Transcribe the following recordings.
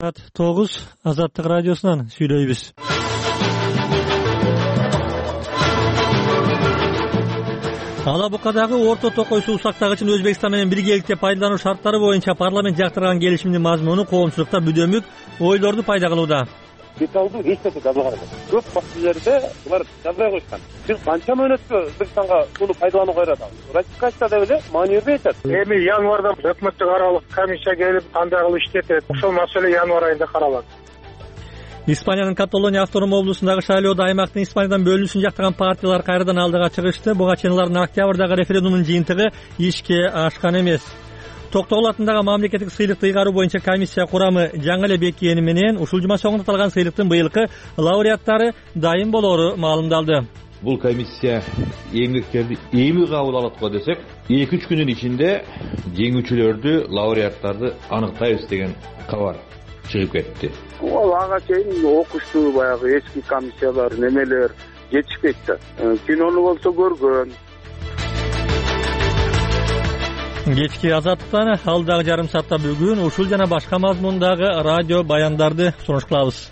Саат 9 Азаттык радиосунан сүйлөйбүз. Ала Букадагы Орто Токой суу сактагычын Өзбекстан менен биргеликте пайдалануу шарттары боюнча парламент жактырган келишимдин мазмуну коомчулукта бүдөмүк ойлорду пайда кылууда. Деталдуу эч нерсе жазылган эмес. Көп фактилерде булар жазбай койушкан. Биз канча мөөнөткө Өзбекстанга сууну пайдаланууга ыйратабыз. Ратификация деп эле маани бербейт. Эми январда өкмөттүк аралык комиссия келип кандай кылып иштетет, ошол маселе январ айында каралат. Испаниянын Каталония автоном облусундагы шайлоодо аймактын Испаниядан бөлүнүшүн жактаган партиялар кайрадан алдыга чыгышты. Буга чейин алардын октябрдагы референдумдун жыйынтыгы ишке ашкан эмес. Токтогул атындагы мамлекеттик сыйлыкты ыйгаруу боюнча комиссия курамы жаңы эле бекигени менен ушул жума соңунда аталган сыйлыктын быйылкы лауреаттары дайым болоору маалымдалды. Бул комиссия эмгектерди эми кабыл алат го десек, 2-3 күнүн ичинде жеңүүчүлөрдү, лауреаттарды аныктайбыз деген кабар чыгып кетти. Ол ага чейин окуштуу баягы эски комиссиялар немелер жетишпейт да. Кинону болсо көргөн. Кечки Азаттыктан алдагы жарым саатта бүгүн ушул жана башка мазмундагы радио баяндарды сунуш кылабыз.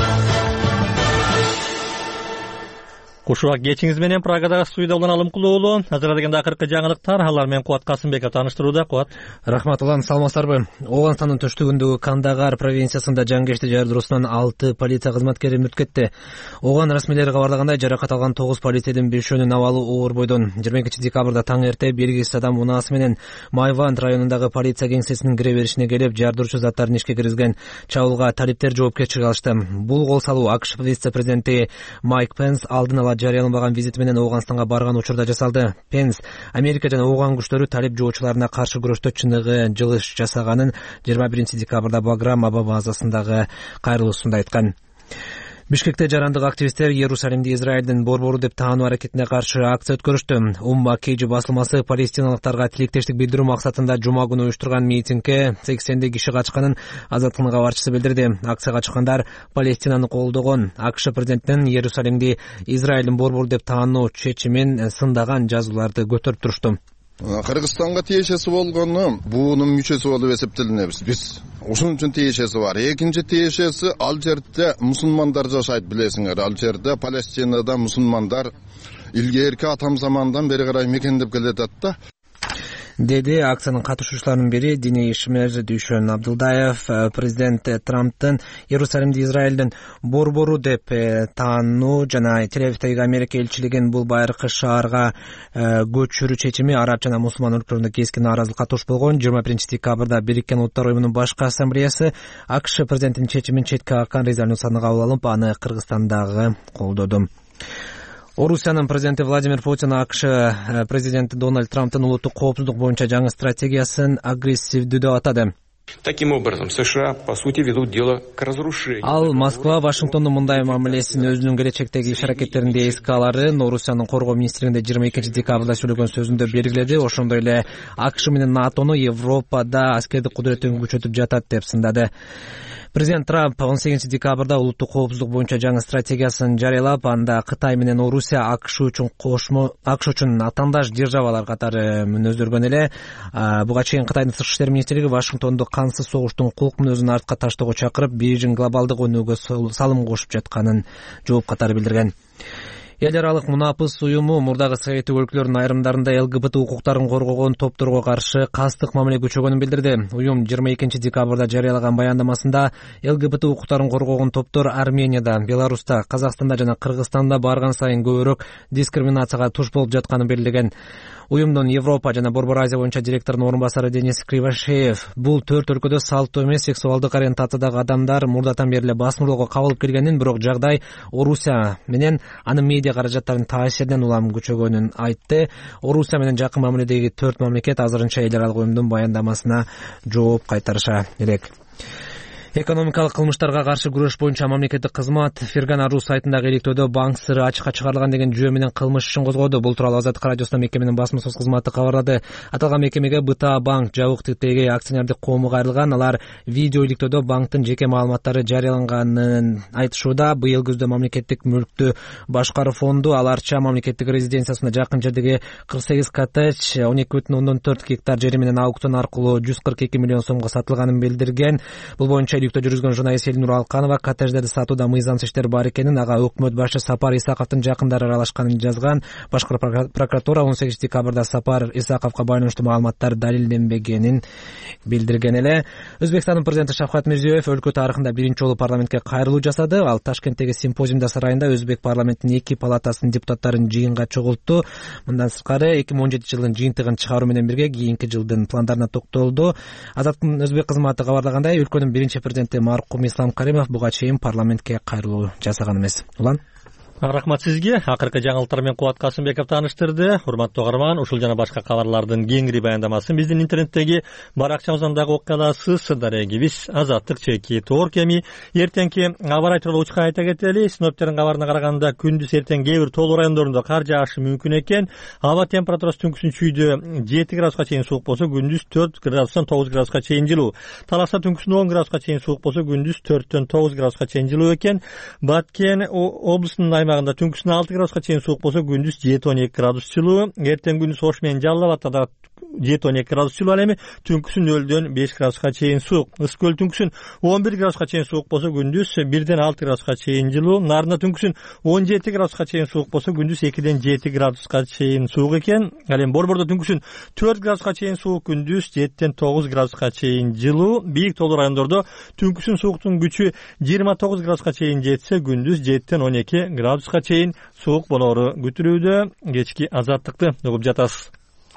Кушубак кечиңиз менен Прагадагы студияда болгон Алым Кулуулу. Азыр дегенде акыркы жаңылыктар, алар менен Кубат Касымбеков тааныштырууда. Кубат. Рахмат улан, саламатсыздарбы? Ооганстандын түштүгүндөгү Кандагар провинциясында жангешти жардыруусунан 6 полиция кызматкери мүнөт кетти. Ооган расмийлери кабарлагандай, жаракат алган 9 полицейдин 5-өнүн абалы оор бойдон. 22-декабрда таң эрте белгисиз адам унаасы менен Майванд районундагы полиция кеңсесинин кире беришине келип, жардыруучу заттарын ишке киргизген. Чабуулга талиптер жоопкерчилик алышты. Бул кол салуу АКШ вице-президенти Майк Пенс алдын ала жарыяланбаган визити менен Ооганстанга барган учурда жасалды. Пенс Америка жана Ооган күчтөрү талип жоочуларына каршы күрөштө чыныгы жылыш жасаганын 21-декабрда Баграм аба базасындагы кайрылуусунда айткан. Бишкекте жарандык активисттер Иерусалимди Израилдин борбору деп таануу аракетине каршы акция өткөрүштү. Умма Кейджи басылмасы палестиналыктарга тилектештик билдирүү максатында жума күнү уюштурган митингге 80 киши катышканын Азаттыктын кабарчысы билдирди. Акцияга чыккандар Палестинаны колдогон, АКШ президентинин Иерусалимди Израилдин борбору деп таануу чечимин сындаган жазууларды көтөрүп турушту. Кыргызстанга тиешеси болгону буунун мүчөсү болуп эсептелинебиз биз. Ошон үчүн тиешеси бар. Экинчи тиешеси ал жерде мусулмандар жашайт, билесиңер. Ал жерде Палестинада мусулмандар илгерки атам замандан бери карай мекендеп келатат да. Деди акциянын катышуучуларынын бири диний ишмер Дүйшөн Абдылдаев. Президент Трамптын Иерусалимди Израилдин борбору деп таануу жана Тель-Авивдеги Америка элчилигин бул байыркы шаарга көчүрүү чечими араб жана мусулман өлкөлөрүндө кескин нааразылыкка туш болгон. 21-декабрда Бириккен Улуттар уюмунун башкы ассамблеясы АКШ президентинин чечимин четке каккан резолюцияны кабыл алып, аны Кыргызстандагы колдоду. Орусиянын президенти Владимир Путин АКШ президенти Дональд Трамптын улуттук коопсуздук боюнча жаңы стратегиясын агрессивдүү деп атады. Таким образом, США, по сути, ведут дело к разрушению. Ал Москва Вашингтондун мындай мамилесин өзүнүн келечектеги иш аракеттеринде эске аларын Орусиянын коргоо министрлигинде 22-декабрда сөйлөгөн сөзүндө белгиледи. Ошондой эле АКШ менен НАТОну Европада аскердик кудуреттин күчөтүп жатат деп сындады. Президент Трамп 18-декабрда улуттук коопсуздук боюнча жаңы стратегиясын жарыялап, анда Кытай менен Орусия АКШ үчүн атаандаш державалар катары мүнөздөргөн эле. Буга чейин Кытайдын сырткы иштер министрлиги Вашингтонду кансыз согуштун кулк мүнөзүн артка таштоого чакырып, Бейжиң глобалдык өнүүгө салым кошуп жатканын жооп катары билдирген. Эл аралык мунапыс уюму мурдагы Советтик өлкөлөрдүн айрымдарында ЛГБТ укуктарын коргогон топторго каршы кастык мамиле күчөгөнүн билдирди. Уюм 22-декабрда жарыялаган баяндамасында ЛГБТ укуктарын коргогон топтор Арменияда, Беларуста, Казакстанда жана Кыргызстанда барган сайын көбүрөөк дискриминацияга туш болуп жатканын белгилеген. Уюмдун Европа жана Борбор Азия боюнча директорунун орун басары Денис Кривошеев бул 4 өлкөдө салттуу эмес сексуалдык ориентациядагы адамдар мурдатан бери эле басмырлоого кабылып келгенин, бирок жагдай Орусия менен анын медиа каражаттарынын таасиринен улам күчөгөнүн айтты. Орусия менен жакын мамиледеги 4 мамлекет азырынча эл аралык уюмдун баяндамасына жооп кайтарыша элек. Экономикалык кылмыштарга каршы күрөш боюнча мамлекеттик кызмат Ферган Ару сайтындагы иликтөөдө банк сыры ачыкка чыгарылган деген жүйө менен кылмыш ишин козгоду. Бул тууралуу Азаттык радиосунда мекеменин басма сөз кызматы кабарлады. Аталган мекемеге БТА банк жабык типтеги акционердик коому кайрылган. Алар видео иликтөөдө банктын жеке маалыматтары жарыяланганын айтышууда. Быйыл күздө мамлекеттик мүлктү башкаруу фонду аларча мамлекеттик резиденциясына жакын жердеги 48 коттедж 12,4 гектар жери менен аукцион аркылуу 142 миллион сомго сатылганын билдирген. Бул боюнча өйдүктө жүргүзгөн журналист Элнур Алканова коттедждерди сатууда мыйзамсыз иштер бар экенин, ага өкмөт башы Сапар Исаковдун жакындары аралашканын жазган. Башкы прокуратура 18 декабрда Сапар Исаковго байланыштуу маалыматтар далилденбегенин билдирген эле. Өзбекстандын президенти Шавкат Мирзиёев өлкө тарыхында биринчи жолу парламентке кайрылуу жасады. Ал Ташкенттеги симпозиумда сарайында Өзбек парламентинин 2 палатасынын депутаттарын жыйынга чогултту. Мындан сырткары 2017 жылдын жыйынтыгын чыгаруу менен бирге кийинки жылдын пландарына токтолду. Азаттыктын өзбек кызматы кабарлагандай, өлкөнүн биринчи президенти маркум Ислам Каримов буга чейин парламентке кайрылуу жасаган эмес. Улан Рахмат сизге. Акыркы жаңылыктар менен Кубат Касымбеков тааныштырды. Урматтуу угарман, ушул жана башка кабарлардын кеңири баяндамасын биздин интернеттеги баракчабыздан дагы окуй аласыз. Сырдарегибиз Азаттык /Tor кеми. Эртеңки аба ырайы тууралуу учка айта кетели. Синоптиктердин кабарына караганда күндүз эртең кээ бир тоолуу райондорунда кар жаашы мүмкүн экен. Аба температурасы түнкүсүн чүйдө 7 градуска чейин суук болсо, күндүз 4 градустан 9 градуска чейин жылуу. Таласта түнкүсүн 10 градуска чейин суук болсо, күндүз 4төн 9 градуска чейин жылуу экен. Баткен облусунун аймагында түнкүсүн 6 градуска чейин суук болсо, күндүз 7-12 градус жылуу. Эртең күндүз Ош менен Жалал Абадта да 7-12 градус жылуу, ал эми түнкүсүн 0дөн 5 градуска чейин суук. Ысык көл түнкүсүн 11 градуска чейин суук болсо, күндүз 1ден 6 градуска чейин жылуу. Нарында түнкүсүн 17 градуска чейин суук болсо, күндүз 2ден 7 градуска чейин суук экен. Ал эми Борбордо түнкүсүн 4 градуска чейин суук, күндүз 7ден 9 градуска чейин жылуу. Бийик тоолуу райондордо түнкүсүн сууктун күчү 29 градуска чейин жетсе, күндүз 7ден 12 градуска чейин суук болоору күтүлүүдө. Кечки азаттыкты угуп жатасыз.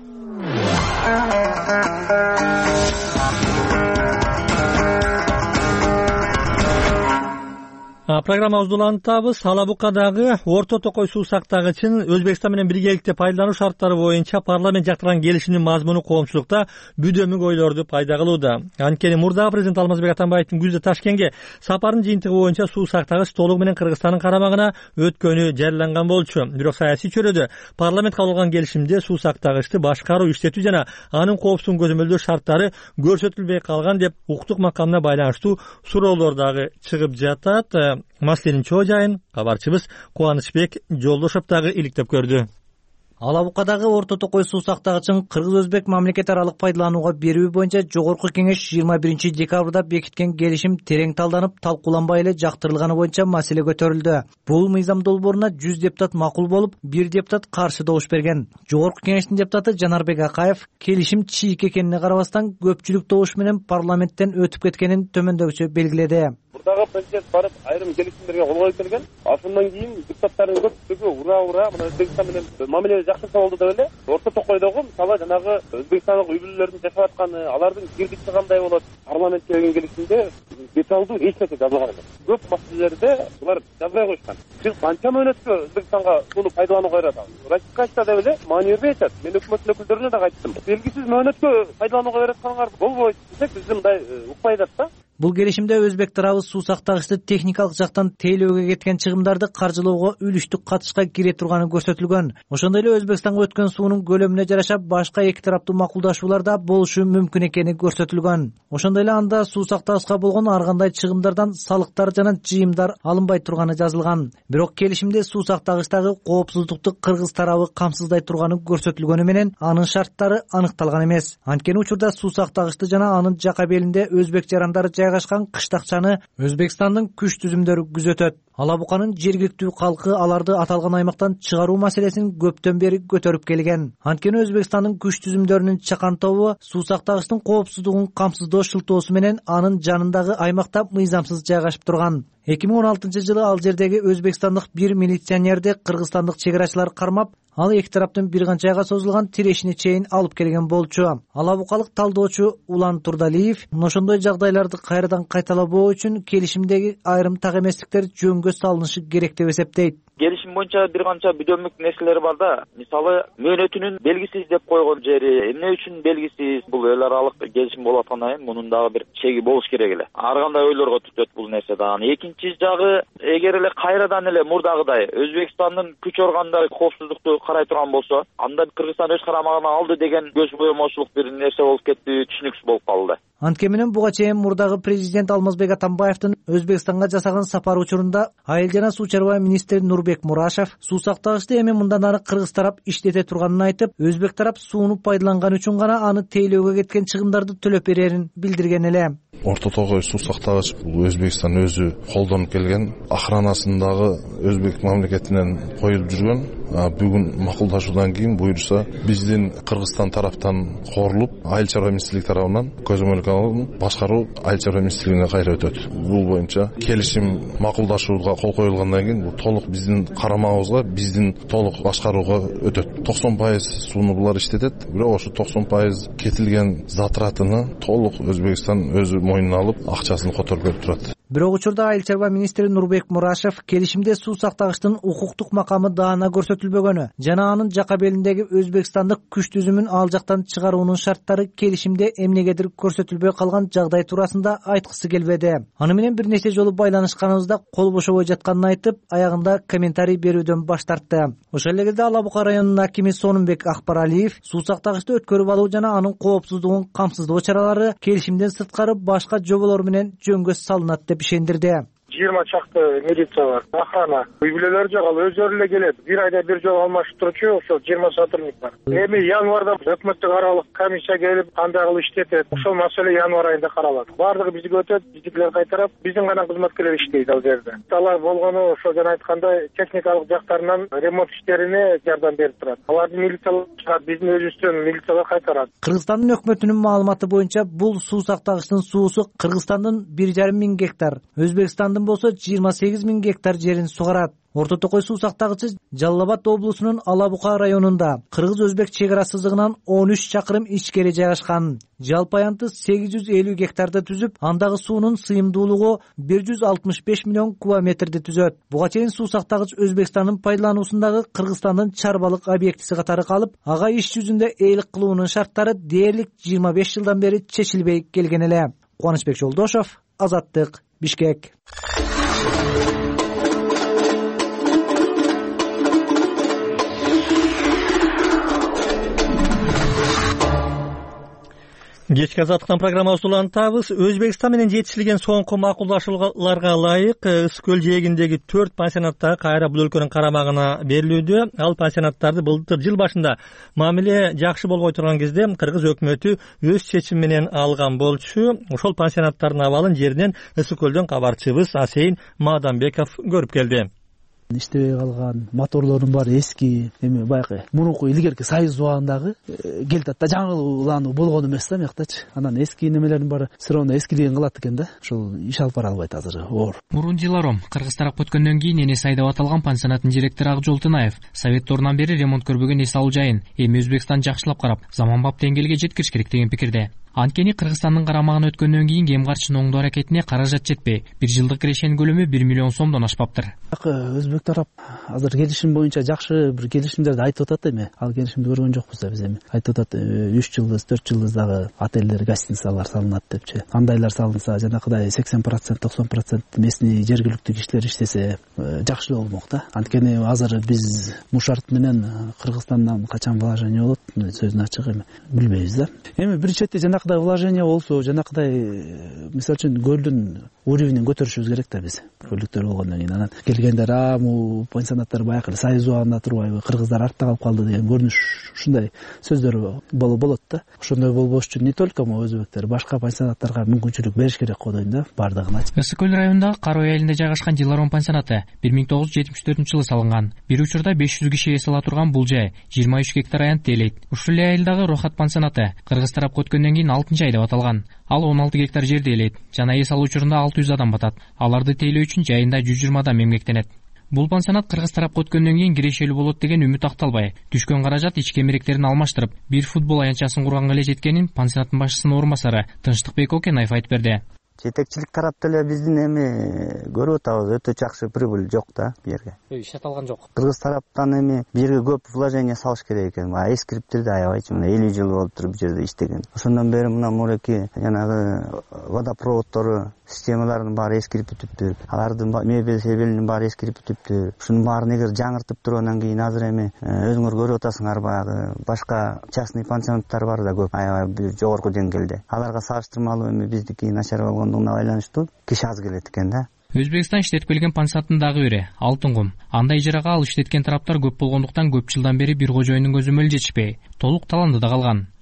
Программабызды улантабыз. Алабукадагы орто токой суу сактагычын Өзбекстан менен биргеликте пайдалануу шарттары боюнча парламент жактырган келишимдин мазмуну коомчулукта бүдөмүк ойлорду пайда кылууда. Анткени мурдагы президент Алмазбек Атамбаевдин күздө Ташкентке сапарынын жыйынтыгы боюнча суу сактагыч толугу менен Кыргызстандын карамагына өткөнү жарыяланган болчу. Бирок саясий чөйрөдө парламент кабыл кылган келишимде суу сактагычты башкаруу, иштетүү жана анын коопсуздугун көзөмөлдөө шарттары көрсөтүлбөй калган деп укуктук макамына байланыштуу суроолор дагы чыгып жатат. Маселенин чоо жайын кабарчыбыз Кубанычбек Жолдошов дагы иликтеп көрдү. Алабукадагы орто токой суу сактагычын кыргыз-өзбек мамлекет аралык пайдаланууга берүү боюнча Жогорку кеңеш 21 декабрда бекиткен келишим терең талданып, талкууланбай эле жактырылганы боюнча маселе көтөрүлдү. Бул мыйзам долбооруна 100 депутат макул болуп, 1 депутат каршы добуш берген. Жогорку кеңештин депутаты Жанарбек Акаев келишим чийик экенине карабастан көпчүлүк добуш менен парламенттен өтүп кеткенин төмөндөгүчө белгиледи. Мурдагы президент барып айрым келишимдерге кол коюп келген. Ошондон кийин депутаттардын көпчүлүгү ура Өзбекстан менен мамиле жакшырса болду деп эле. Орто токойдогу мисалы жанагы өзбекстандык үй бүлөлөрдүн жашап атканы, алардын кирдичи кандай болот, парламентке келген келишимде деталдуу эч нерсе жазылган эмес. Көп маселелерде булар жазбай койушкан. Сиз канча мөөнөткө Өзбекстанга сууну пайдаланууга берет? Ратификация деп эле маани бербей атат. Мен өкмөттүн өкүлдөрүнө да айттым. Белгисиз мөөнөткө пайдаланууга бератканыңар болбойт десек, биз мындай укпай атат да. Бул келишимде өзбек тарабы суу сактагычты техникалык жактан тейлөөгө кеткен чыгымдарды каржылоого үлүштүк катышка кире турганы көрсөтүлгөн. Ошондой эле Өзбекстанга өткөн суунун көлөмүнө жараша башка эки тараптуу макулдашуулар да болушу мүмкүн экени көрсөтүлгөн. Ошондой эле анда суу сактагычка болгон ар кандай чыгымдардан салыктар жана жыйымдар алынбай турганы жазылган. Бирок келишимде суу сактагычтагы коопсуздукту кыргыз тарабы камсыздай турганы көрсөтүлгөнү менен анын шарттары аныкталган эмес. Анткени учурда суу сактагычты жана анын жака белинде өзбек жарандары жайгашкан кыштакчаны Өзбекстандын күч түзүмдөрү күзөтөт. Алабуканын жергиликтүү калкы аларды аталган аймактан чыгаруу маселесин көптөн бери көтөрүп келген. Анткени Өзбекстандын күч түзүмдөрүнүн чакан тобу суу сактагычтын коопсуздугун камсыздоо шылтоосу менен анын жанындагы аймакта мыйзамсыз жайгашып турган. 2016 жылы ал жердеги өзбекстандык бир милиционерди кыргызстандык чек арачылар кармап, ал эки тараптын бир канча айга созулган тирешине чейин алып келген болчу. Алабукалык талдоочу Улан Турдалиев ошондой жагдайларды кайрадан кайталабоо үчүн келишимдеги айрым так эместиктер жөнгө салынышы керек деп эсептейт. Келишим боюнча бир канча бүдөмүк нерселер бар да. Мисалы, мөөнөтүнүн белгисиз деп койгон жери, эмне үчүн белгисиз? Бул эл аралык келишим болуп аткандан кийин мунун дагы бир чеги болуш керек эле. Ар кандай ойлорго түтөт бул нерсе дагы. Экинчи жагы, эгер эле кайрадан эле мурдагыдай Өзбекстандын күч органдары коопсуздукту карай турган болсо, анда Кыргызстан өз карамагына алды деген көз боемочулук бир нерсе болуп кетти, түшүнүксүз болуп калды. Анткени менен буга чейин мурдагы президент Алмазбек Атамбаевдин Өзбекстанга жасаган сапары учурунда айыл жана суу чарба министри Нурбек Мурашев суу сактагычты эми мындан ары кыргыз тарап иштете турганын айтып, өзбек тарап сууну пайдаланган үчүн гана аны тейлөөгө кеткен чыгымдарды төлөп берерин билдирген эле. Орто Тогой суу сактагыч бул Өзбекстан өзү колдонуп келген, охранасындагы Өзбек мамлекетинен коюлуп жүргөн. Бүгүн макулдашуудан кийин буюрса биздин Кыргызстан тараптан корулуп, Айыл чарба министрлиги тарабынан көзөмөлгө алынып, башкаруу Айыл чарба министрлигине кайра өтөт. Бул боюнча келишим макулдашууга кол коюлгандан кийин бул толук биздин карамагыбызга, биздин толук башкарууга өтөт. 90% сууну булар иштетет, бирок ошо 90% кетилген затратыны толук Өзбекстан өзү мойнуна алып, акчасын которуп берип турат. Бирок учурда Айыл чарба министри Нурбек Мурашев келишимде суу сактагычтын укуктук макамы даана көрсөтүлбөгөнү жана анын жака белиндеги өзбекстандык күч түзүмүн ал жактан чыгаруунун шарттары келишимде эмнегедир көрсөтүлбөй калган жагдай туурасында айткысы келбеди. Аны менен бир нече жолу байланышканыбызда кол бошобой жатканын айтып, аягында комментарий берүүдөн баш тартты. Ошол эле кезде Ала Бука районунун акими Сонумбек Акбаралиев суу сактагычты өткөрүп алуу жана анын коопсуздугун камсыздоо чаралары келишимден сырткары башка жоболор менен жөнгө салынат деп ишендирди. 20 чакты милиция бар, охрана. Үй бүлөлөр жок, ал өздөрү эле келет. Бир айда бир жолу алмашып турчу, ошол 20 сотрудник бар. Эми январда өкмөттүк аралык комиссия келип, кандай кылып иштетет. Ошол маселе январ айында каралат. Бардыгы бизге өтөт, биздикилер кайтарат, биздин гана кызматкерлер иштейт ал жерде. Алар болгону ошо жана айткандай техникалык жактарынан ремонт иштерине жардам берип турат. Аларды милициялар чыгат, биздин өзүбүздөн милициялар кайтарат. Кыргызстандын өкмөтүнүн маалыматы боюнча бул суу сактагычтын суусу Кыргызстандын 1,5 миң гектар, Өзбекстандын болсо 28 миң гектар жерин сугарат. Орто Токой суу сактагычы Жалал Абад облусунун Ала Бука районунда кыргыз-өзбек чек ара сызыгынан 13 чакырым ичкери жайгашкан. Жалпы аянты 850 гектарды түзүп, андагы суунун сыйымдуулугу 165 миллион кубометрди түзөт. Буга чейин суу сактагыч Өзбекстандын пайдалануусундагы Кыргызстандын чарбалык объектиси катары калып, ага иш жүзүндө ээлик кылуунун шарттары дээрлик 25 жылдан бери чечилбей келген эле. Кубанычбек Жолдошов, Азаттык, Бишкек. Кечки Азаттыктан программабызды улантабыз. Өзбекстан менен жетишилген соңку макулдашууларга ылайык Ысык көл жээгиндеги 4 пансионаттагы кайра бул өлкөнүн карамагына берилүүдө. Ал пансионаттарды былтыр жыл башында мамиле жакшы болбой турган кезде кыргыз өкмөтү өз чечими менен алган болчу. Ошол пансионаттардын абалын жеринен Ысык көлдөн кабарчыбыз Асейин Маданбеков көрүп келди. Иштебей калган моторлордун баары эски, эми баягы мурунку илгерки Союз убагындагы келтат да, жаңылануу болгон эмес да мыяктачы. Анан эски немелердин баары сыроонда эскилигин кылат экен да. Ошол иш алып бара албайт азыр оор. Мурун Диларом Кыргыз тарап өткөндөн кийин Энес айдап аталган пансионаттын директору Акжол Тынаев Советторунан бери ремонт көрбөгөн эс алуу жайын эми Өзбекстан жакшылап карап, заманбап деңгээлге жеткириш керек деген пикирде. Анткени Кыргызстандын карамагына өткөндөн кийин кем карчынын оңдоо аракетине каражат жетпей, 1 жылдык кирешенин көлөмү 1 миллион сомдон ашпаптыр. Өзбек тарап азыр келишим боюнча жакшы бир келишимдерди айтып атат эми. Ал келишимди көргөн жокпуз да биз эми. Айтып атат 3 жылдыз, 4 жылдыздагы отелдер, гостиницалар салынат депчи. Андайлар салынса, жанакыдай 80%, 90% местный жергиликтүү кишилер иштесе жакшы болмок да. Анткени азыр биз Мушарт менен Кыргызстандан качан вложение болот, сөзүн ачык эми билбейбиз да. Эми бир четте жанакыдай вложение болсо, жанакыдай мисалы үчүн көлдүн уровенин көтөрүшүбүз керек да биз. Көлдүктөр болгондон кийин анан келгендер бул пансионаттар баягы Союз убагында турбайбы, кыргыздар артта калып калды деген көрүнүш, ушундай сөздөр болот да. Ошондой болбош үчүн не только өзбектер, башка пансионаттарга мүмкүнчүлүк бериш керек го дейм да, бардыгына. Ысык көл районундагы Карой айылында жайгашкан Диларом пансионаты 1974-жылы салынган. Бир учурда 500 киши эс ала турган бул жай 23 гектар аянтты ээлейт. Ушул эле айылдагы Рохат пансионаты Кыргыз тарапка өткөндөн кийин 6-айда деп аталган. Ал 16 гектар жерди ээлейт. Жана эс алуу учурунда 600 адам батат. Аларды тейлөө үчүн жайында 120 адам эмгектенет. Бул пансионат Кыргыз тарапка өткөндөн кийин кирешелүү болот деген үмүт акталбай, түшкөн каражат ички эмеректерин алмаштырып, бир футбол аянтчасын курганга эле жеткенин пансионаттын башчысынын орун басары Тынчтыкбек Окенаев айтып берди. Жетекчилик тараптан эле биздин эми көрүп атабыз, өтө жакшы прибыль жок да бу жерге. Иш аталган жок. Кыргыз тараптан эми бу жерге көп вложение салыш керек экен. Эскириптерди аябайчы, мына 50 жыл болуптур бу жерде иштеген. Ошондон бери мына муреки жанагы водопроводдору, системалардын баары эскирип бүтүптүр. Алардын мебель баары эскирип бүтүптүр. Ушунун баарын эгер жаңыртып тургандан кийин азыр эми өзүңөр көрүп атасыңар, баягы башка частный пансионаттар бар да көп, аябай жогорку деңгээлде. Аларга салыштырмалуу эми биздики начар болгондугуна байланыштуу киши аз келет экен да. Өзбекстан иштетип келген пансионаттын дагы бири Алтын кум. Анда ижарага ал иштеткен тараптар көп болгондуктан көп жылдан бери бир кожоюндун көзөмөлү жетишпей, толук таланды да калган.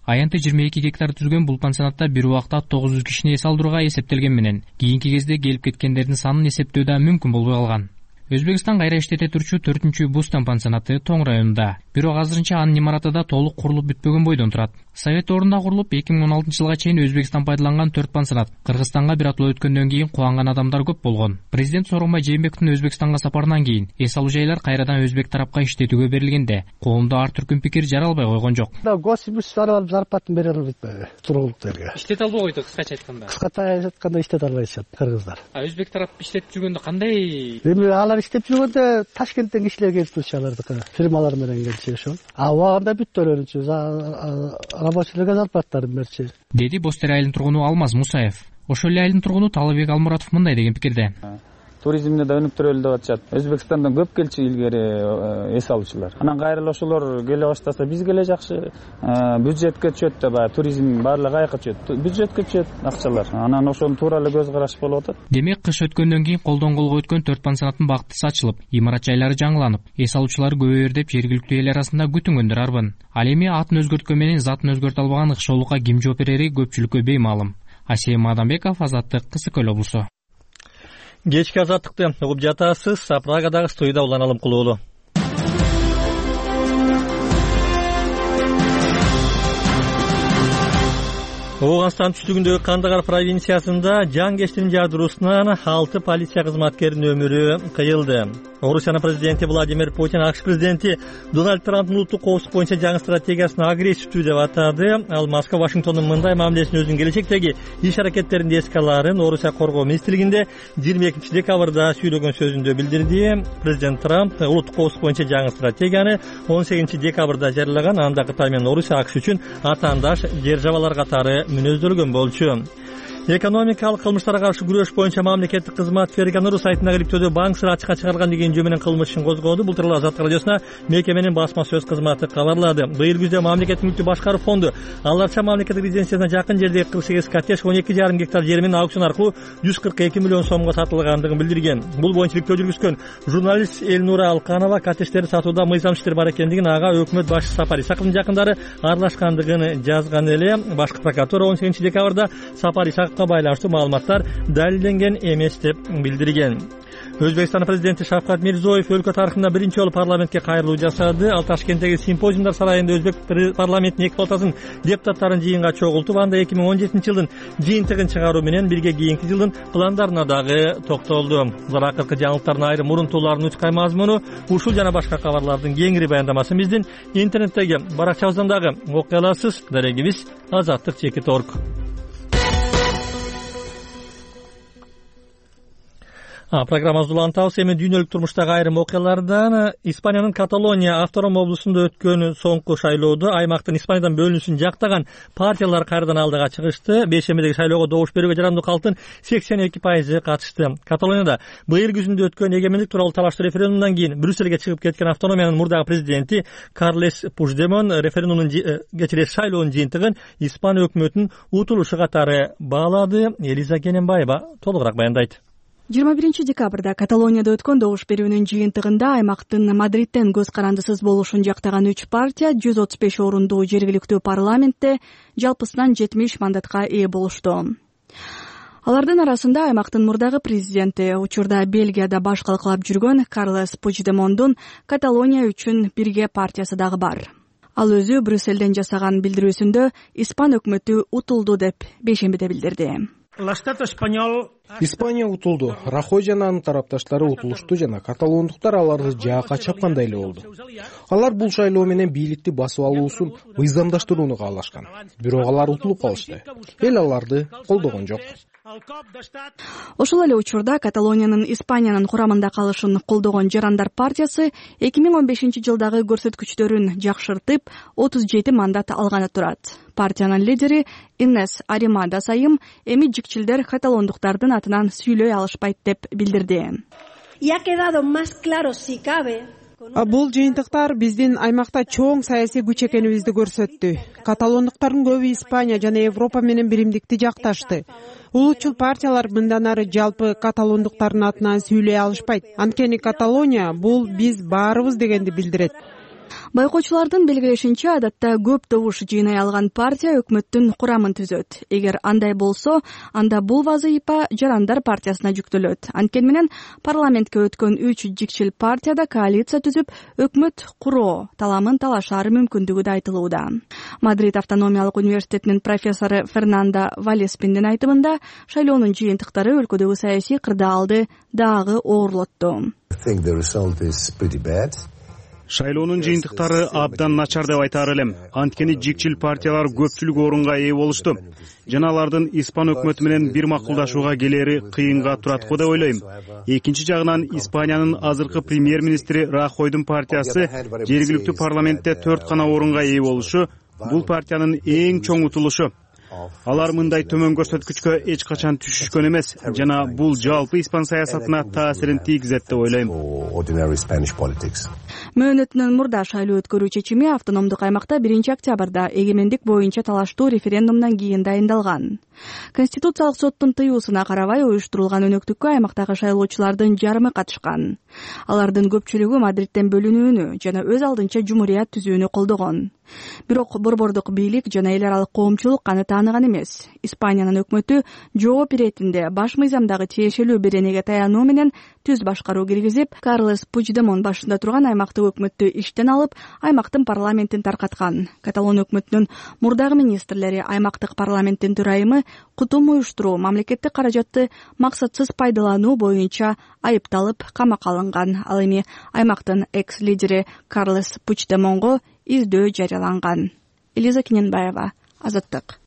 аянты 22 гектар түзгөн бул пансионатта бир убакта 900 кишини эс алдырууга эсептелген менен кийинки кезде келип кеткендердин санын эсептөө да мүмкүн болбой калган. Өзбекстан кайра иштете турчу 4-чү Бустан пансионаты Тоң районунда. Бирок азырынча анын имараты да толук курулуп бүтпөгөн бойдон турат. Совет ордунда курулуп 2016-жылга чейин Өзбекстан пайдаланган 4 пансионат. Кыргызстанга бир атуу өткөндөн кийин кубанган адамдар көп болгон. Президент Сооронбай Жээнбековдун Өзбекстанга сапарынан кийин эс алуу жайлар кайрадан өзбек тарапка иштетүүгө берилгенде коомдо ар түркүн пикир жаралбай койгон жок. Госимуществолордун зарплатын бере албайт тургунлуктарга. Иштете албай койду, кыскача айтканда. Кыскача айтканда иштете албайт кыргыздар. Өзбек тарап иштетип жүргөндө кандай? Алар иштеп жүргөндө Ташкенттен кишилер келип турчу, алардыкы фирмалар менен келчү ошол. Убагында бүттөлөрүнчү рабочийлерге зарплаттарын берчү. Деди Бостер айылынын тургуну Алмаз Мусаев. Ошол эле айылдын тургуну Талабек Алмуратов мындай деген пикирде. Туризмде да өнүктүрөлү деп атышат. Өзбекстандан көп келчү илгери эс алуучулар. Анан кайра ошолор келе баштаса бизге эле жакшы. Бюджетке түшөт да баягы туризм баардыгы каяка түшөт? Бюджетке түшөт акчалар. Анан ошону туура эле көз караш болуп атат. Демек кыш өткөндөн кийин колдон колго өткөн 4 пансионаттын бактысы ачылып, имарат жайлары жаңыланып, эс алуучулар көбөйөр деп жергиликтүү эл арасында күтүнгөндөр арбын. Ал эми атын өзгөрткөн менен затын өзгөртө албаган ыкшоолукка ким жооп берери көпчүлүккө беймаалым. Асем Адамбеков, Азаттык, Кысык Көл облусу. Кечки азаттыкты угуп жатасыз. Прагадагы студияда Улан Алымкулуулу. Ооганстан түштүгүндөгү Кандагар провинциясында жан жардыруусунан 6 полиция кызматкеринин өмүрү кыйылды. Орусиянын президенти Владимир Путин АКШ президенти Дональд Трамптын улуттук коопсуздук боюнча жаңы стратегиясын агрессивдүү деп атады. Ал Москва Вашингтондун мындай мамилесин өзүнүн келечектеги иш аракеттеринде эске алаарын Орусия коргоо министрлигинде 22 декабрда сүйлөгөн сөзүндө билдирди. Президент Трамп улуттук коопсуздук боюнча жаңы стратегияны 18 декабрда жарыялаган. Анда Кытай менен Орусия АКШ үчүн атаандаш державалар катары мүнөздөлгөн болчу. Экономикалык кылмыштарга каршы күрөш боюнча мамлекеттик кызмат Фергануру сайтына кириптөөдө банк сыры ачыкка чыгарган деген жөө менен кылмыш ишин козгоду. Бул тууралуу Азаттык радиосуна мекеменин басма сөз кызматы кабарлады. Быйыл күздө мамлекеттик мүлктү башкаруу фонду Аларча мамлекеттик резиденциясына жакын жердеги 48 коттедж 12,5 гектар жер менен аукцион аркылуу 142 миллион сомго сатылгандыгын билдирген. Бул боюнча иликтөө жүргүзгөн журналист Элнура Алканова коттедждерди сатууда мыйзам иштер бар экендигин, ага өкмөт башчысы Сапар Исаковдун жакындары аралашкандыгын жазган эле. Башкы прокуратура 18 декабрда Сапар Исаковго байланыштуу маалыматтар далилденген эмес деп билдирген. Өзбекстан президенти Шавкат Мирзиёев өлкө тарыхында биринчи жолу парламентке кайрылуу жасады. Ал Ташкенттеги симпозиумдар сарайында өзбек парламентинин 2 палатасынын депутаттарын жыйынга чогултуп, анда 2017 жылдын жыйынтыгын чыгаруу менен бирге кийинки жылдын пландарына дагы токтолду. Булар акыркы жаңылыктардын айрым мурунтууларынын учкай мазмуну. Ушул жана башка кабарлардын кеңири баяндамасын биздин интернеттеги баракчабыздан дагы окуй аласыз. Дарегибиз azattik.org. Программабызды улантабыз. Эми дүйнөлүк турмуштагы айрым окуялардан. Испаниянын Каталония автоном облусунда өткөн соңку шайлоодо аймактын Испаниядан бөлүнүүсүн жактаган партиялар кайрадан алдыга чыгышты. Бейшембидеги шайлоого добуш берүүгө жарандуу калктын 82% катышты. Каталонияда быйыл күзүндө өткөн эгемендик тууралуу талаштуу референдумдан кийин Брюссельге чыгып кеткен автономиянын мурдагы президенти Карлес Пуждемон референдумдун шайлоонун жыйынтыгын Испания өкмөтүнүн утулушу катары баалады. Элиза Кененбаева толугураак баяндайт. 21 декабрда Каталонияда өткөн добуш берүүнүн жыйынтыгында аймактын Мадридтен көз карандысыз болушун жактаган 3 партия 135 орундуу жергиликтүү парламентте жалпысынан 70 мандатка ээ болушту. Алардын арасында аймактын мурдагы президенти, учурда Бельгияда баш калкалап жүргөн Карлес Пучдемондун Каталония үчүн бирге партиясы дагы бар. Ал өзү Брюссельден жасаган билдирүүсүндө Испан өкмөтү утулду деп бейшембиде билдирди. Испания утулду. Рахой жана анын тарапташтары утулушту жана каталондуктар аларды жаакка чапкандай эле болду. Алар бул шайлоо менен бийликти басып алуусун мыйзамдаштырууну каалашкан. Бирок алар утулуп калышты. Эл аларды колдогон жок. Ошол эле учурда Каталониянын Испаниянын курамында калышын колдогон Жарандар партиясы 2015 жылдагы көрсөткүчтөрүн жакшыртып 37 мандат алганы турат. Партиянын лидери Инес Аримадас айым эми жикчилдер каталондуктардын атынан сүйлөй алышпайт деп билдирди. Бул жыйынтыктар биздин аймакта чоң саясий күч экенибизди көрсөттү. Каталондуктардын көбү Испания жана Европа менен биримдикти жакташты. Улутчул партиялар мындан ары жалпы каталондуктардын атынан сүйлөй алышпайт. Анткени Каталония бул биз баарыбыз дегенди билдирет. Байкоочулардын белгилешинче, адатта көп добуш жыйнай алган партия өкмөттүн курамын түзөт. Эгер андай болсо, анда бул вазыйфа Жарандар партиясына жүктөлөт. Анткени менен парламентке өткөн 3 жикчил партияда коалиция түзүп, өкмөт куруу таламын талашаары мүмкүндүгү да айтылууда. Мадрид автономиялык университетинин профессору Фернандо Валеспиндин айтымында, шайлоонун жыйынтыктары өлкөдөгү саясий кырдаалды дагы оорлотту. Шайлоонун жыйынтыктары абдан начар деп айтаар элем. Анткени жикчил партиялар көпчүлүк орунга ээ болушту. Жана алардын Испан өкмөтү менен бир макулдашууга келери кыйынга турат го деп ойлойм. Экинчи жагынан Испаниянын азыркы премьер-министри Рахойдун партиясы жергиликтүү парламентте 4 гана орунга ээ болушу бул партиянын эң чоң утулушу. Алар мындай төмөн көрсөткүчкө эч качан түшүшкөн эмес жана бул жалпы испан саясатына таасирин тийгизет деп ойлойм. Мөөнөтүнөн мурда шайлоо өткөрүү чечими автономдук аймакта 1-октябрда эгемендик боюнча талаштуу референдумдан кийин дайындалган. Конституциялык соттун тыюусуна карабай уюштурулган өнөктүккө аймактагы шайлоочулардын жарымы катышкан. Алардын көпчүлүгү Мадридтен бөлүнүүнү жана өз алдынча жумурият түзүүнү колдогон. Бирок борбордук бийлик жана эл аралык коомчулук аны тааныган эмес. Испаниянын өкмөтү жооп иретинде баш мыйзамдагы тиешелүү беренеге таянуу менен түз башкаруу киргизип, Карлес Пучдемон башында турган аймактык өкмөттү иштен алып, аймактын парламентин таркаткан. Каталон өкмөтүнүн мурдагы министрлери аймактык парламенттин төрайымы кутум уюштуруу, мамлекеттик каражатты максатсыз пайдалануу боюнча айыпталып камакка алынган. Ал эми аймактын экс-лидери Карлес Пучдемонго издөө жарыяланган. Элиза Кененбаева, Азаттык.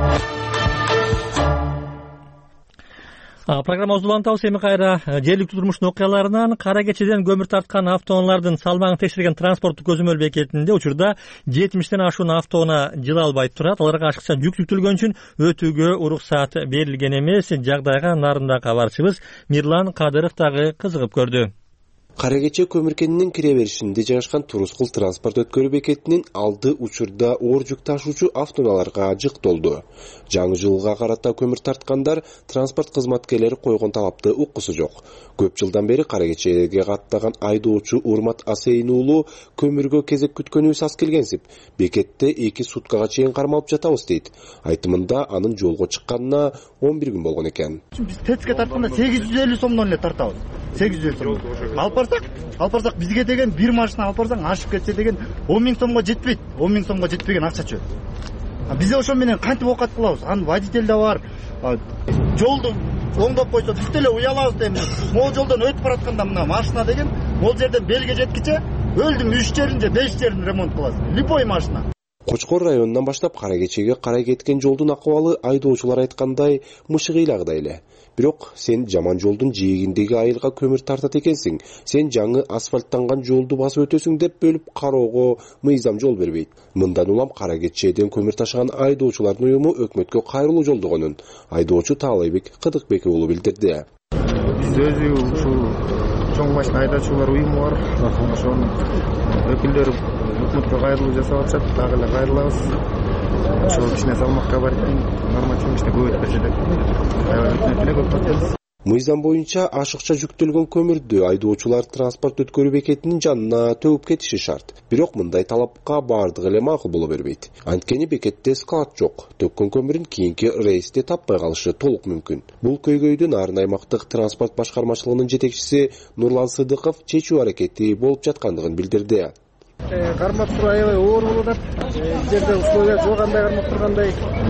Программабызды улантабыз. Эми кайра жергиликтүү турмуштун окуяларынан кара кечеден көмүр тарткан автоунаалардын салмагын текшерген транспорттук көзөмөл бекетинде учурда 70тен ашуун автоунаа жыла албай турат. Аларга ашыкча жүк жүктөлгөн үчүн өтүүгө уруксаат берилген эмес. Жагдайга нарында кабарчыбыз Мирлан Кадыров дагы кызыгып көрдү. Кара кече көмүркенинин кире беришинде жайгашкан Турускул транспорт өткөрүү бекетинин алды учурда оор жүк ташуучу автоунааларга жык толду. Жаңы жылга карата көмүр тарткандар транспорт кызматкерлери койгон талапты уккусу жок. Көп жылдан бери кара кечеге каттаган айдоочу Урмат Асейин уулу көмүргө кезек күткөнүбүз аз келгенсип, бекетте 2 суткага чейин кармалып жатабыз дейт. Айтымында анын жолго чыкканына 11 күн болгон экен. Биз ТЭЦке тартканда 850 сомдон эле тартабыз. 850 сом. Алып барсак бизге деген бир машина алып барсаң ашып кетсе деген 10 000 сомго жетпейт. 10 000 сомго жетпеген акча чөп. Бизде ошо менен кантип окат кылабыз? Аны водитель да бар. Жолду оңдоп койсо биз деле уялабыз дейм. Могул жолдон өтүп баратканда мына машина деген могул жерден белге жеткиче өлдүм 3 жерин же 5 жерин ремонт кыласыз. Любой машина. Кочкор районунан баштап кара кечеге карай кеткен жолдун акыбалы айдоочулар айткандай мышыгыйлагыдай эле. Бирок сен жаман жолдун жээгиндеги айылга көмүр тартат экенсиң, сен жаңы асфальттанган жолду басып өтөсүң деп бөлүп кароого мыйзам жол бербейт. Мындан улам кара кечеден көмүр ташыган айдоочулардын уюму өкмөткө кайрылуу жолдогонун айдоочу Таалайбек Кыдыкбек уулу билдирди. Биз өзү ушул чоң машина айдоочулар уюму бар. Ошонун өкүлдөрү өкмөткө кайрылуу жасап атышат, дагы эле кайрылабыз. Ошол кичине салмакка бар экен, нормативный иште көп өтпөсө деп өтүнүп эле көп өтөбүз. Мыйзам боюнча ашыкча жүктөлгөн көмүрдү айдоочулар транспорт өткөрүү бекетинин жанына төгүп кетиши шарт. Бирок мындай талапка бардыгы эле макул боло бербейт. Анткени бекетте склад жок. Төккөн көмүрүн кийинки рейсте таппай калышы толук мүмкүн. Бул көйгөйдү Нарын аймактык транспорт башкармачылыгынын жетекчиси Нурлан Сыдыков чечүү аракети болуп жаткандыгын билдирди. Кармап туруу аябай оор болуп атат. Жерде условия жок, андай кармап тургандай.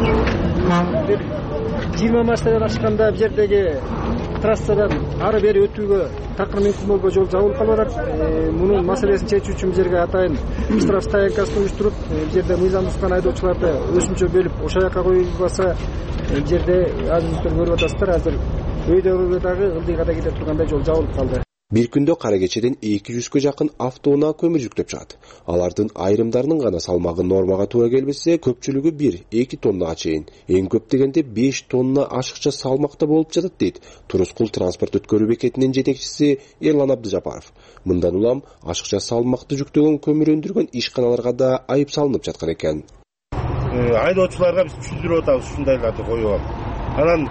20 машинадан ашканда бу жердеги трассадан ары бери өтүүгө такыр мүмкүн болбой жол жабылып калып атат. Мунун маселесин чечүү үчүн бу жерге атайын штраф стоянкасын уюштуруп, бу жерде мыйзам бузган айдоочуларды өсүмчө бөлүп ошол жака коюлбаса, бу жерде азыр көрүп атасыздар, азыр өйдөгө дагы ылдыйга да кете тургандай жол жабылып калды. Бир күндө кара кечеден 200гө жакын автоунаа көмүр жүктөп чыгат. Алардын айрымдарынын гана салмагы нормага туура келбесе, көпчүлүгү 1-2 тоннага чейин, эң көп дегенде 5 тонна ашыкча салмакта болуп жатат дейт Турускул транспорт өткөрүү бекетинин жетекчиси Эрлан Абдыжапаров. Мындан улам ашыкча салмакты жүктөгөн көмүр өндүргөн ишканаларга да айып салынып жаткан экен. Айдоочуларга биз түшүндүрүп атабыз ушундайларды коюп. Анан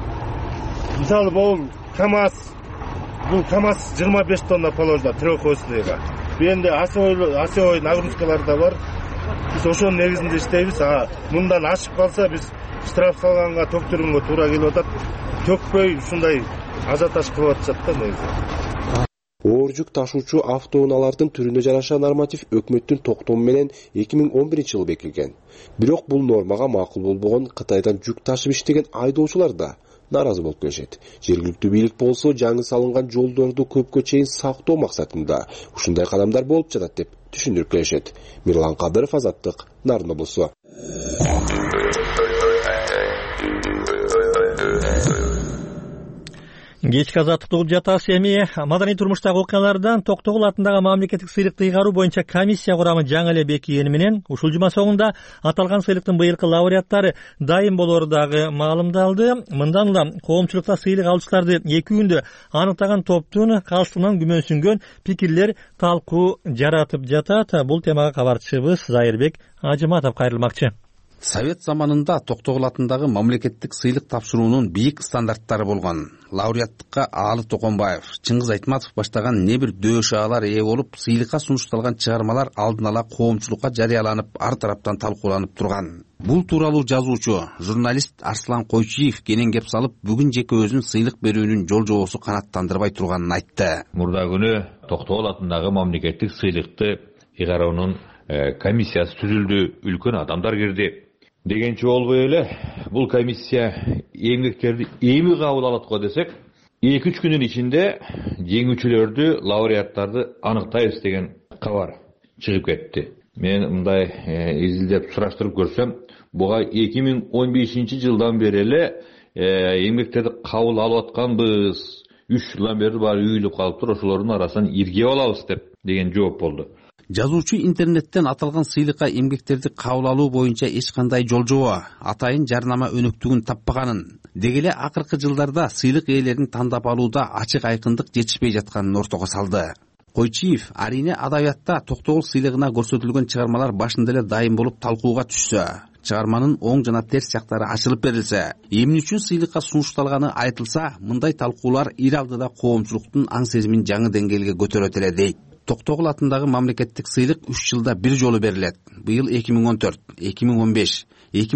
мисалы могул КАМАЗ, бул КАМАЗ 25 тонна положено трехосныйга. Бенде осевой нагрузкалар да бар. Биз ошонун негизинде иштейбиз. Мындан ашып калса биз штраф салганга төктүрүүгө туура келип атат. Төкпөй ушундай ажиотаж кылып атышат да негизи. Оор жүк ташуучу автоунаалардын түрүнө жараша норматив өкмөттүн токтому менен 2011-жылы бекитилген. Бирок бул нормага макул болбогон Кытайдан жүк ташып иштеген айдоочулар да наразы болуп келишет. Жергиликтүү бийлик болсо жаңы салынган жолдорду көпкө чейин сактоо максатында ушундай кадамдар болуп жатат деп түшүндүрүп келишет. Мирлан Кадыров, Азаттык, Нарын облусу. Кечки азаттыкты угуп жатабыз. Эми маданий турмуштагы окуялардан Токтогул атындагы мамлекеттик сыйлыкты ыйгаруу боюнча комиссия курамы жаңы эле бекигени менен ушул жума соңунда аталган сыйлыктын быйылкы лауреаттары дайым болору дагы маалымдалды. Мындан улам коомчулукта сыйлык алуучуларды 2 күндө аныктаган топтун калыстыгынан күмөнсүнгөн пикирлер талкуу жаратып жатат. Бул темага кабарчыбыз Зайырбек Ажыматов кайрылмакчы. Совет заманында Токтогул атындагы мамлекеттик сыйлык тапшыруунун бийик стандарттары болгон. Лауреаттыкка Аалы Токонбаев, Чыңгыз Айтматов баштаган не бир дөшаалар ээ болуп, сыйлыкка сунушталган чыгармалар алдын ала коомчулукка жарыяланып, ар тараптан талкууланып турган. Бул тууралуу жазуучу, журналист Арслан Койчиев кенен кеп салып, бүгүн жекебөзүн сыйлык берүүнүн жол-жобосу канааттандырбай турганын айтты. Мурда күнү Токтогул атындагы мамлекеттик сыйлыкты ыйгаруунун комиссиясы түзүлдү, үлкөн адамдар кирди. Дегенче болбой эле бул комиссия эмгектерди эми кабыл алат го десек, 2-3 күнүн ичинде жеңүүчүлөрдү, лауреаттарды аныктайбыз деген кабар чыгып кетти. Мен мындай изилдеп сураштырып көрсөм, буга 2015-жылдан бери эле эмгектерди кабыл алып атканбыз. 3 жылдан бери баары үйүлүп калыптыр, ошолордун арасынан иргеп алабыз деген жооп болду. Жазуучу интернеттен аталган сыйлыкка эмгектерди кабыл алуу боюнча эч кандай жол-жобо, атайын жарнама өнөктүгүн таппаганын, деги эле акыркы жылдарда сыйлык ээлерин тандап алууда ачык айкындык жетишпей жатканын ортого салды. Койчиев Арине адабиятта Токтогул сыйлыгына көрсөтүлгөн чыгармалар башында эле дайым болуп талкууга түшсө, чыгарманын оң жана терс жактары ачылып берилсе, эмне үчүн сыйлыкка сунушталганы айтылса, мындай талкуулар ир алдыда коомчулуктун аң сезимин жаңы деңгээлге көтөрөт эле дейт. Токтогул атындагы мамлекеттик сыйлык 3 жылда бир жолу берилет. Быйыл 2014, 2015,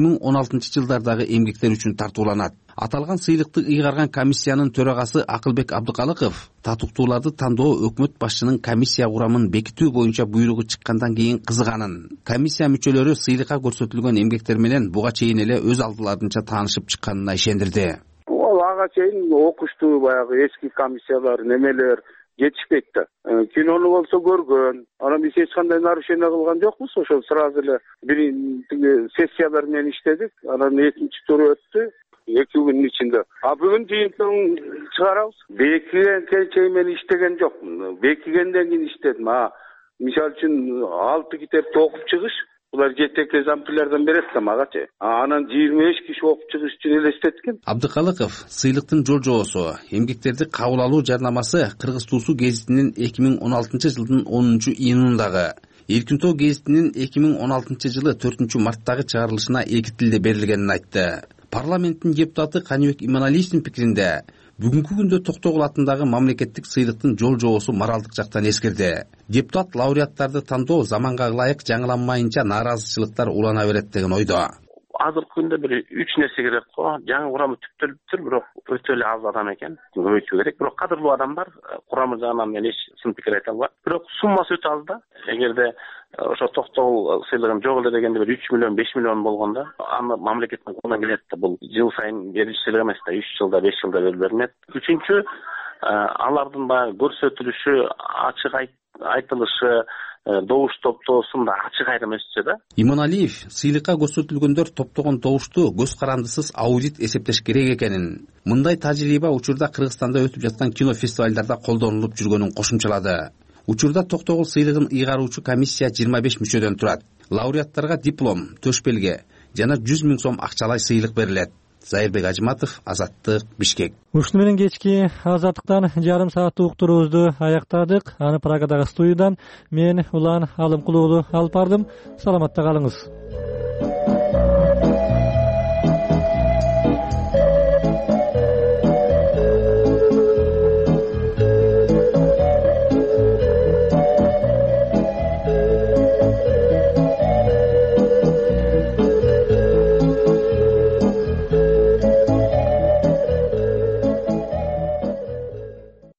2016 жылдардагы эмгектер үчүн тартууланат. Аталган сыйлыкты ыйгарган комиссиянын төрагасы Акылбек Абдыкалыков татыктууларды тандоо өкмөт башчынын комиссия курамын бекитүү боюнча буйругу чыккандан кийин кызыганын, комиссия мүчөлөрү сыйлыкка көрсөтүлгөн эмгектер менен буга чейин эле өз алдыларынча таанышып чыкканына ишендирди. Ал ага чейин окуштуу баягы эски комиссиялар немелер жетишпейт да. Кинону болсо көргөн. Анан биз эч кандай нарушение кылган жокпуз. Ошол сразу эле биринчи сессиялар менен иштедик. Анан экинчи тур өттү 2 күнүн ичинде. Бүгүн жыйынтыгын чыгарабыз. Бекигенге чейин мен иштеген жокмун. Бекигенден кийин иштедим. Мисалы үчүн 6 китепти окуп чыгыш. Булар жетек экземплярдан берет да магачы. Анан 25 киши окуп чыгыш үчүн элестеткен. Абдыкалыков сыйлыктын жол-жобосу, эмгектерди кабыл алуу жарнамасы Кыргыз Туусу гезитинин 2016-жылдын 10-июнундагы, Эркин Тоо гезитинин 2016-жылы 4-марттагы чыгарылышына 2 тилде берилгенин айтты. Парламенттин депутаты Каныбек Иманалиевдин пикиринде, бүгүнкү күндө Токтогул атындагы мамлекеттик сыйлыктын жол-жобосу моралдык жактан эскерди. Депутат лауреаттарды тандоо заманга ылайык жаңыланмайынча нааразычылыктар улана берет деген ойдо. Азыркы күндө бир 3 нерсе керек го. Жаңы курамы түптөлүптүр, бирок өтө эле аз адам экен. Көбөйтүү керек. Бирок кадырлуу адам бар. Курамы жагынан мен эч сын пикир айта албайм. Бирок суммасы өтө аз да. Эгерде ошо Токтогул сыйлыгын жок эле дегенде бир 3 миллион, 5 миллион болгондо, аны мамлекеттин колуна келет да. Бул жыл сайын берилиш сыйлык эмес да, 3 жылда, 5 жылда берилет. Үчүнчү, алардын баягы көрсөтүлүшү, ачык айтылышы, добуш топтоосунда ачык айрым өтсө да. Иманалиев сыйлыкка көрсөтүлгөндөр топтогон добушту көз карандысыз аудит эсептеш керек экенин, мындай тажрыйба учурда Кыргызстанда өтүп жаткан кинофестивалдарда колдонулуп жүргөнүн кошумчалады. Учурда Токтогул сыйлыгын ыйгаруучу комиссия 25 мүчөдөн турат. Лауреаттарга диплом, төшбелге жана 100 000 сом акчалай сыйлык берилет. Зайырбек Ажыматов, Азаттык, Бишкек. Ушуну менен кечки Азаттыктан жарым сааттык уктуруубузду аяктадык. Аны Прагадагы студиядан мен Улан Алымкулуулу алып бардым. Саламатта калыңыз.